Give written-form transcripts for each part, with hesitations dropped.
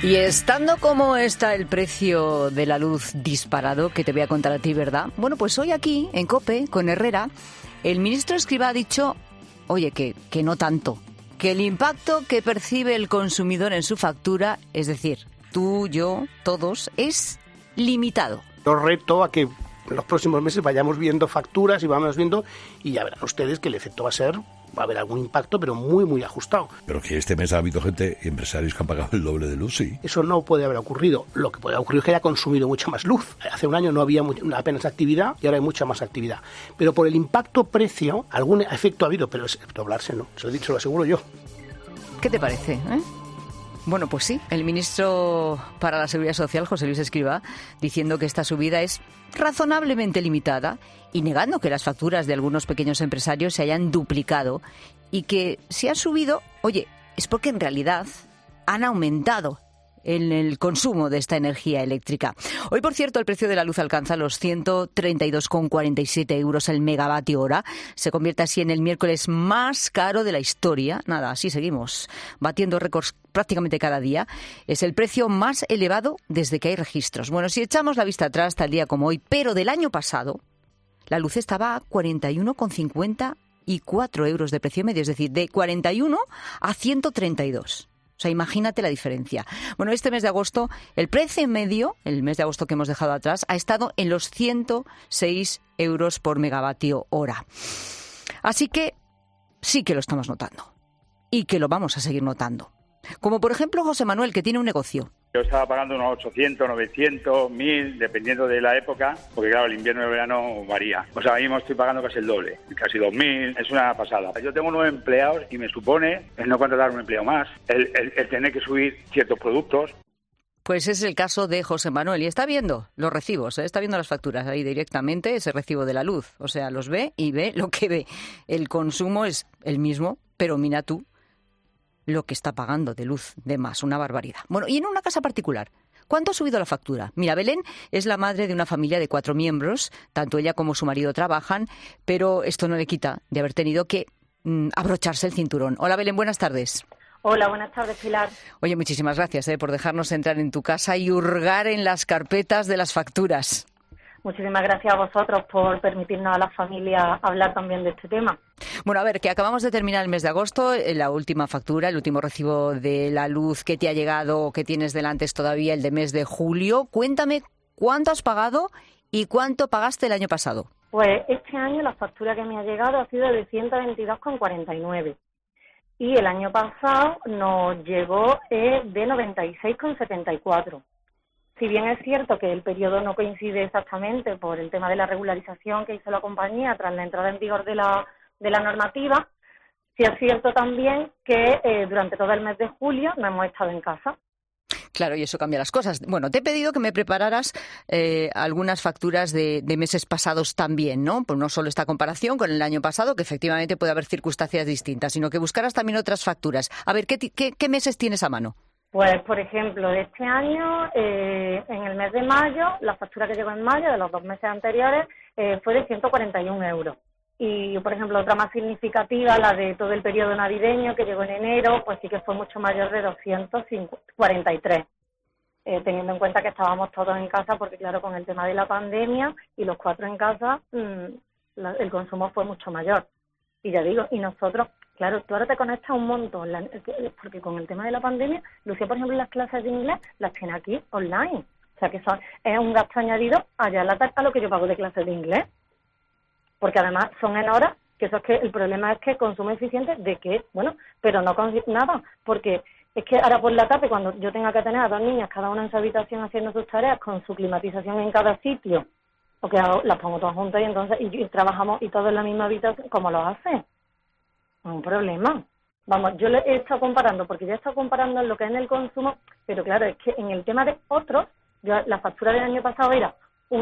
Y estando como está el precio de la luz disparado, que te voy a contar a ti, ¿verdad? Bueno, pues hoy aquí, en COPE, con Herrera, el ministro Escrivá ha dicho, oye, que no tanto, que el impacto que percibe el consumidor en su factura, es decir, tú, yo, todos, es limitado. Los reto a que en los próximos meses vayamos viendo facturas y vamos viendo, y ya verán ustedes que el efecto va a haber algún impacto, pero muy, muy ajustado. Pero que este mes ha habido gente, empresarios que han pagado el doble de luz, sí. Eso no puede haber ocurrido. Lo que puede haber ocurrido es que haya consumido mucha más luz. Hace un año no había apenas actividad y ahora hay mucha más actividad. Pero por el impacto precio, algún efecto ha habido, pero es doblarse, ¿no? Se lo aseguro yo. ¿Qué te parece, Bueno, pues sí, el ministro para la Seguridad Social, José Luis Escrivá, diciendo que esta subida es razonablemente limitada y negando que las facturas de algunos pequeños empresarios se hayan duplicado y que si han subido, oye, es porque en realidad han aumentado en el consumo de esta energía eléctrica. Hoy, por cierto, el precio de la luz alcanza los 132,47 euros el megavatio hora. Se convierte así en el miércoles más caro de la historia. Nada, así seguimos, batiendo récords prácticamente cada día. Es el precio más elevado desde que hay registros. Bueno, si echamos la vista atrás, tal día como hoy, pero del año pasado, la luz estaba a 41,54 euros de precio medio, es decir, de 41 a 132. O sea, imagínate la diferencia. Bueno, este mes de agosto, el precio medio, el mes de agosto que hemos dejado atrás, ha estado en los 106 euros por megavatio hora. Así que sí que lo estamos notando y que lo vamos a seguir notando. Como por ejemplo José Manuel, que tiene un negocio. Yo estaba pagando unos 800, 900, 1000, dependiendo de la época, porque claro, el invierno y el verano varía. O sea, ahora mismo estoy pagando casi el doble, casi 2000, es una pasada. Yo tengo 9 empleados y me supone el no contratar un empleo más, el tener que subir ciertos productos. Pues es el caso de José Manuel y está viendo los recibos, está viendo las facturas ahí directamente, ese recibo de la luz. O sea, los ve y ve lo que ve. El consumo es el mismo, pero mira tú lo que está pagando de luz de más, una barbaridad. Bueno, y en una casa particular, ¿cuánto ha subido la factura? Mira, Belén es la madre de una familia de 4 miembros, tanto ella como su marido trabajan, pero esto no le quita de haber tenido que abrocharse el cinturón. Hola Belén, buenas tardes. Hola, buenas tardes, Pilar. Oye, muchísimas gracias por dejarnos entrar en tu casa y hurgar en las carpetas de las facturas. Muchísimas gracias a vosotros por permitirnos a la familia hablar también de este tema. Bueno, a ver, que acabamos de terminar el mes de agosto, la última factura, el último recibo de la luz que te ha llegado o que tienes delante es todavía el de mes de julio. Cuéntame cuánto has pagado y cuánto pagaste el año pasado. Pues este año la factura que me ha llegado ha sido de 122,49 y el año pasado nos llegó de 96,74. Si bien es cierto que el periodo no coincide exactamente por el tema de la regularización que hizo la compañía tras la entrada en vigor de la normativa, sí es cierto también que durante todo el mes de julio no hemos estado en casa. Claro, y eso cambia las cosas. Bueno, te he pedido que me prepararas algunas facturas de meses pasados también, ¿no? Pues no solo esta comparación con el año pasado, que efectivamente puede haber circunstancias distintas, sino que buscaras también otras facturas. A ver, ¿qué meses tienes a mano? Pues, por ejemplo, de este año, en el mes de mayo, la factura que llegó en mayo, de los 2 meses anteriores, fue de 141 euros. Y, por ejemplo, otra más significativa, la de todo el periodo navideño, que llegó en enero, pues sí que fue mucho mayor, de 243. Teniendo en cuenta que estábamos todos en casa, porque, claro, con el tema de la pandemia y los 4 en casa, el consumo fue mucho mayor. Y ya digo, y nosotros... Claro, tú ahora te conectas un montón, porque con el tema de la pandemia, Lucía, por ejemplo, las clases de inglés las tiene aquí online. O sea, que es un gasto añadido allá a lo que yo pago de clases de inglés. Porque además son en horas, que eso es que el problema es que consumo eficiente de qué, bueno, pero no con nada, porque es que ahora por la tarde, cuando yo tenga que tener a 2 niñas, cada una en su habitación haciendo sus tareas, con su climatización en cada sitio, porque las pongo todas juntas y entonces y trabajamos y todos en la misma habitación, ¿cómo lo hace? Un problema. Vamos, yo le he estado comparando, porque ya he estado comparando en lo que es en el consumo, pero claro, es que en el tema de otros, la factura del año pasado era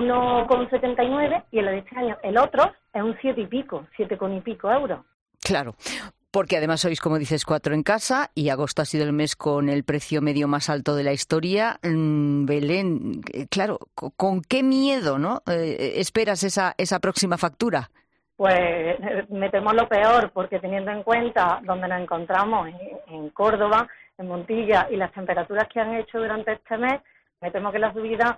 1,79 y en la de este año, el otro, es un 7 y pico euros. Claro, porque además sois, como dices, 4 en casa y agosto ha sido el mes con el precio medio más alto de la historia. Belén, claro, ¿con qué miedo, no esperas esa próxima factura? Pues me temo lo peor, porque teniendo en cuenta donde nos encontramos, en Córdoba, en Montilla y las temperaturas que han hecho durante este mes, me temo que la subida,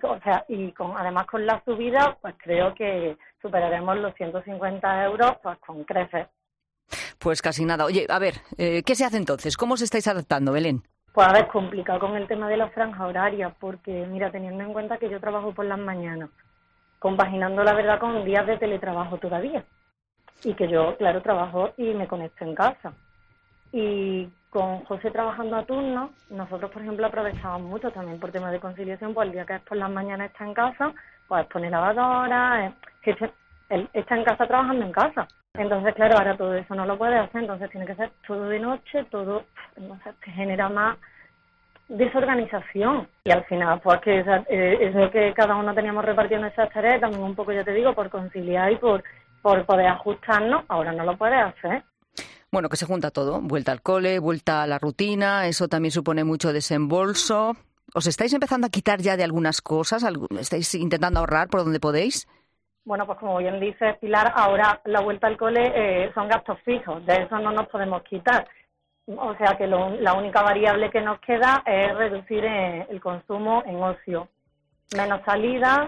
además con la subida, pues creo que superaremos los 150 euros pues con creces. Pues casi nada. Oye, a ver, ¿qué se hace entonces? ¿Cómo os estáis adaptando, Belén? Pues a ver, complicado con el tema de las franjas horarias, porque mira, teniendo en cuenta que yo trabajo por las mañanas, compaginando la verdad con días de teletrabajo todavía, y que yo, claro, trabajo y me conecto en casa. Y con José trabajando a turno, nosotros, por ejemplo, aprovechamos mucho también por temas de conciliación, pues el día que es por las mañanas está en casa, pues pone lavadora, él está en casa trabajando en casa. Entonces, claro, ahora todo eso no lo puede hacer, entonces tiene que ser todo de noche, todo, entonces te genera más desorganización. Y al final, pues que eso que cada uno teníamos repartiendo esas tareas, también un poco, ya te digo, por conciliar y por poder ajustarnos, ahora no lo puede hacer. Bueno, que se junta todo, vuelta al cole, vuelta a la rutina, eso también supone mucho desembolso. ¿Os estáis empezando a quitar ya de algunas cosas? ¿Estáis intentando ahorrar por donde podéis? Bueno, pues como bien dice Pilar, ahora la vuelta al cole son gastos fijos, de eso no nos podemos quitar. O sea que la única variable que nos queda es reducir el consumo en ocio. Menos salidas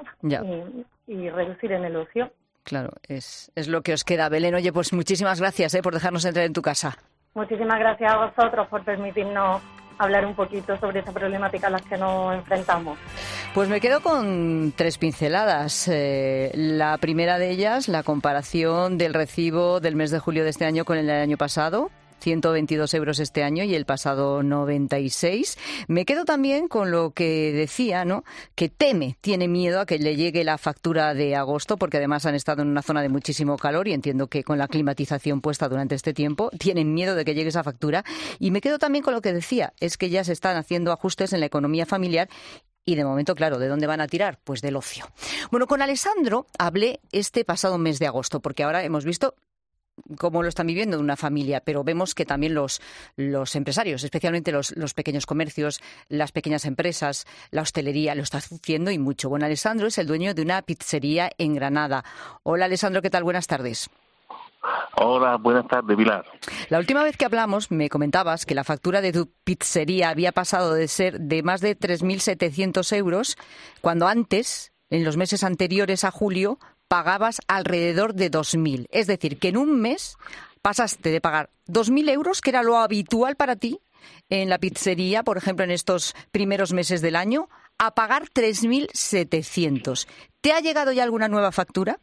y reducir en el ocio. Claro, es lo que os queda. Belén, oye, pues muchísimas gracias por dejarnos entrar en tu casa. Muchísimas gracias a vosotros por permitirnos hablar un poquito sobre esta problemática a la que nos enfrentamos. Pues me quedo con 3 pinceladas. La primera de ellas, la comparación del recibo del mes de julio de este año con el del año pasado. 122 euros este año y el pasado 96. Me quedo también con lo que decía, ¿no? Que tiene miedo a que le llegue la factura de agosto, porque además han estado en una zona de muchísimo calor y entiendo que con la climatización puesta durante este tiempo tienen miedo de que llegue esa factura. Y me quedo también con lo que decía, es que ya se están haciendo ajustes en la economía familiar. Y de momento, claro, ¿de dónde van a tirar? Pues del ocio. Bueno, con Alessandro hablé este pasado mes de agosto, porque ahora hemos visto cómo lo están viviendo una familia, pero vemos que también los empresarios, especialmente los pequeños comercios, las pequeñas empresas, la hostelería, lo está sufriendo y mucho. Bueno, Alessandro es el dueño de una pizzería en Granada. Hola, Alessandro, ¿qué tal? Buenas tardes. Hola, buenas tardes, Pilar. La última vez que hablamos me comentabas que la factura de tu pizzería había pasado de ser de más de 3.700 euros, cuando antes, en los meses anteriores a julio, pagabas alrededor de 2.000. Es decir, que en un mes pasaste de pagar 2.000 euros, que era lo habitual para ti en la pizzería, por ejemplo, en estos primeros meses del año, a pagar 3.700. ¿Te ha llegado ya alguna nueva factura?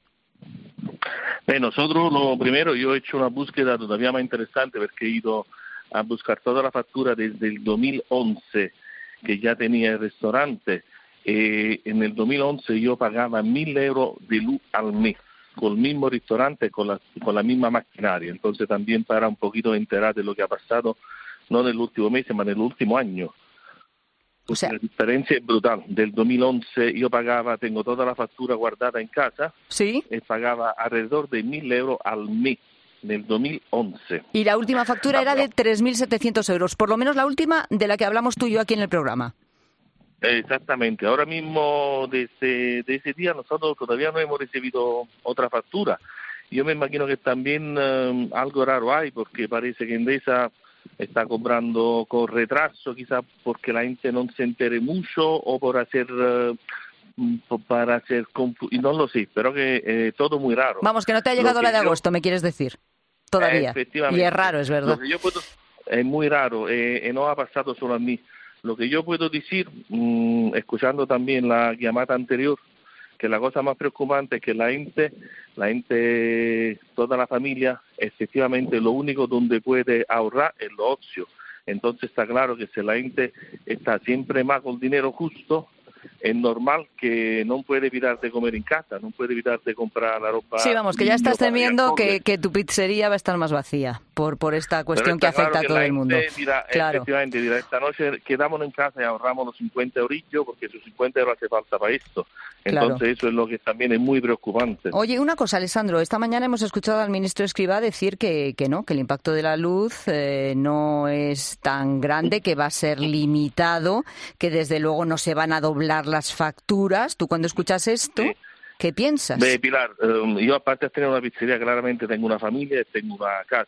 Nosotros, lo primero, yo he hecho una búsqueda todavía más interesante porque he ido a buscar toda la factura desde el 2011, que ya tenía el restaurante. En el 2011 yo pagaba 1.000 euros de luz al mes, con el mismo restaurante, con la misma maquinaria. Entonces también para un poquito enterar de lo que ha pasado, no en el último mes, sino en el último año. O sea, la diferencia es brutal. Del 2011 yo tengo toda la factura guardada en casa, ¿sí? Y pagaba alrededor de 1.000 euros al mes. Del 2011. Y la última factura era de 3.700 euros, por lo menos la última de la que hablamos tú y yo aquí en el programa. Exactamente. Ahora mismo, desde ese día, nosotros todavía no hemos recibido otra factura. Yo me imagino que también algo raro hay, porque parece que Endesa está cobrando con retraso, quizás porque la gente no se entere mucho o para hacer no lo sé, pero que todo muy raro. Vamos, que no te ha llegado la de agosto, me quieres decir, todavía. Efectivamente. Y es raro, es verdad. Es muy raro, no ha pasado solo a mí. Lo que yo puedo decir, escuchando también la llamada anterior, que la cosa más preocupante es que la gente, toda la familia, efectivamente lo único donde puede ahorrar es lo ocio. Entonces está claro que si la gente está siempre más con el dinero justo, es normal que no puede evitar de comer en casa, no puede evitar de comprar la ropa. Sí, vamos, que ya estás temiendo que tu pizzería va a estar más vacía por esta cuestión que afecta a todo el mundo. Claro. Efectivamente, dirá, esta noche quedamos en casa y ahorramos los 50 eurillos porque esos 50 euros hace falta para esto. Entonces claro. Eso es lo que también es muy preocupante. Oye, una cosa, Alessandro, esta mañana hemos escuchado al ministro Escrivá decir que el impacto de la luz no es tan grande, que va a ser limitado, que desde luego no se van a doblar las facturas. ¿Tú cuando escuchas esto, sí, qué piensas? Pilar, yo aparte de tener una pizzería, claramente tengo una familia y tengo una casa.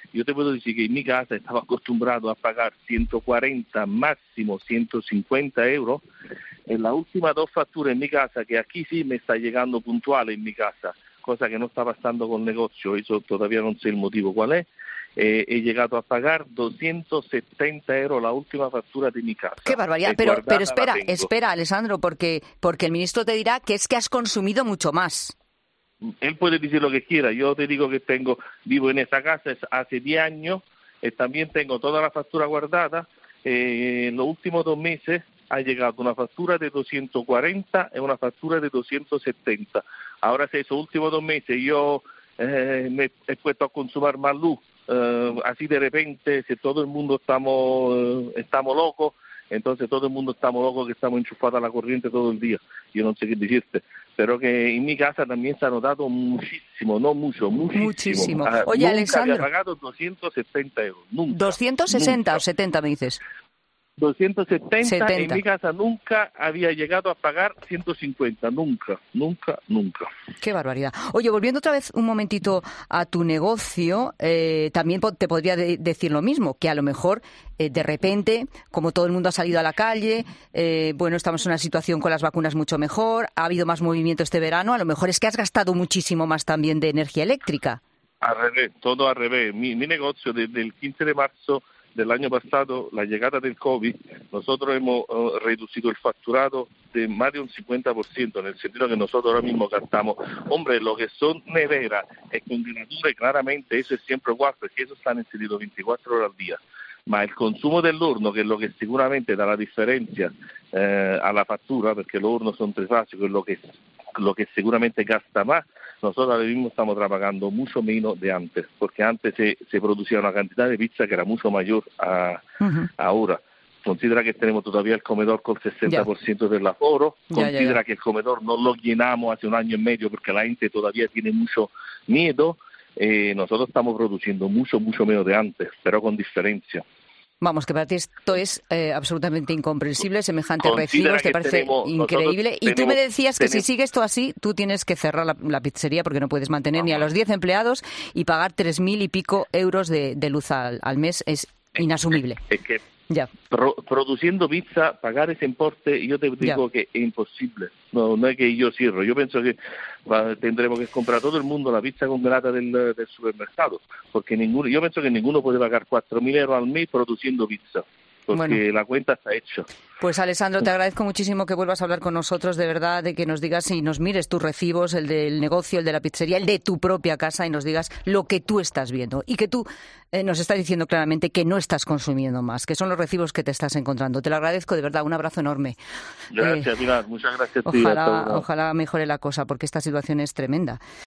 yo te puedo decir que en mi casa estaba acostumbrado a pagar 140, máximo 150 euros. En las últimas 2 facturas en mi casa, que aquí sí me está llegando puntual en mi casa, cosa que no está pasando con el negocio, eso todavía no sé el motivo cuál es, he llegado a pagar 270 euros la última factura de mi casa. ¡Qué barbaridad! Pero espera, Alessandro, porque el ministro te dirá que es que has consumido mucho más. Él puede decir lo que quiera. Yo te digo que vivo en esa casa hace 10 años, también tengo toda la factura guardada. En los últimos 2 meses ha llegado una factura de 240 y una factura de 270. Ahora, si esos últimos 2 meses yo me he puesto a consumir más luz, así de repente, si todo el mundo estamos locos, entonces todo el mundo estamos locos que estamos enchufados a la corriente todo el día. Yo no sé qué decirte, pero que en mi casa también se ha notado muchísimo, no mucho, muchísimo. Oye, nunca Alessandro, había pagado 270 euros, nunca. 260 o 70 me dices. 270, en mi casa nunca había llegado a pagar 150, nunca. Qué barbaridad. Oye, volviendo otra vez un momentito a tu negocio, también te podría decir lo mismo, que a lo mejor de repente, como todo el mundo ha salido a la calle, estamos en una situación con las vacunas mucho mejor, ha habido más movimiento este verano, a lo mejor es que has gastado muchísimo más también de energía eléctrica. Al revés, todo al revés. Mi negocio desde el 15 de marzo del año pasado, la llegada del COVID, nosotros hemos reducido el facturado de más de un 50%, en el sentido que nosotros ahora mismo gastamos, hombre, lo que son neveras y congeladores, claramente eso es siempre igual, porque eso están encendidos 24 horas al día. Ma il consumo dell'orno, che è lo che sicuramente dà la differenza alla fattura, perché l'orno sono trifasi, quello que seguramente gasta más, nosotros ahora mismo estamos trabajando mucho menos de antes, porque antes se producía una cantidad de pizza que era mucho mayor a ahora. Considera que tenemos todavía el comedor con el 60% del aforo, considera que el comedor no lo llenamos hace 1 año y medio porque la gente todavía tiene mucho miedo, nosotros estamos produciendo mucho menos de antes, pero con diferencia. Vamos, que para ti esto es absolutamente incomprensible, semejantes recibos, te parece increíble. Y tú me decías que si sigue esto así, tú tienes que cerrar la pizzería porque no puedes mantener ni a los 10 empleados y pagar 3.000 y pico euros de luz al mes. Es inasumible. Es que produciendo pizza, pagar ese importe, yo te digo que es imposible. No es que yo cierro. Yo pienso que tendremos que comprar todo el mundo la pizza congelada del supermercado, porque yo pienso que ninguno puede pagar 4.000 euros al mes produciendo pizza, porque la cuenta está hecha. Pues Alessandro, te agradezco muchísimo que vuelvas a hablar con nosotros, de verdad, de que nos digas y nos mires tus recibos, el del negocio, el de la pizzería, el de tu propia casa, y nos digas lo que tú estás viendo y que tú nos estás diciendo claramente que no estás consumiendo más, que son los recibos que te estás encontrando. Te lo agradezco, de verdad, un abrazo enorme. Gracias, Pilar, muchas gracias. Ojalá mejore la cosa, porque esta situación es tremenda.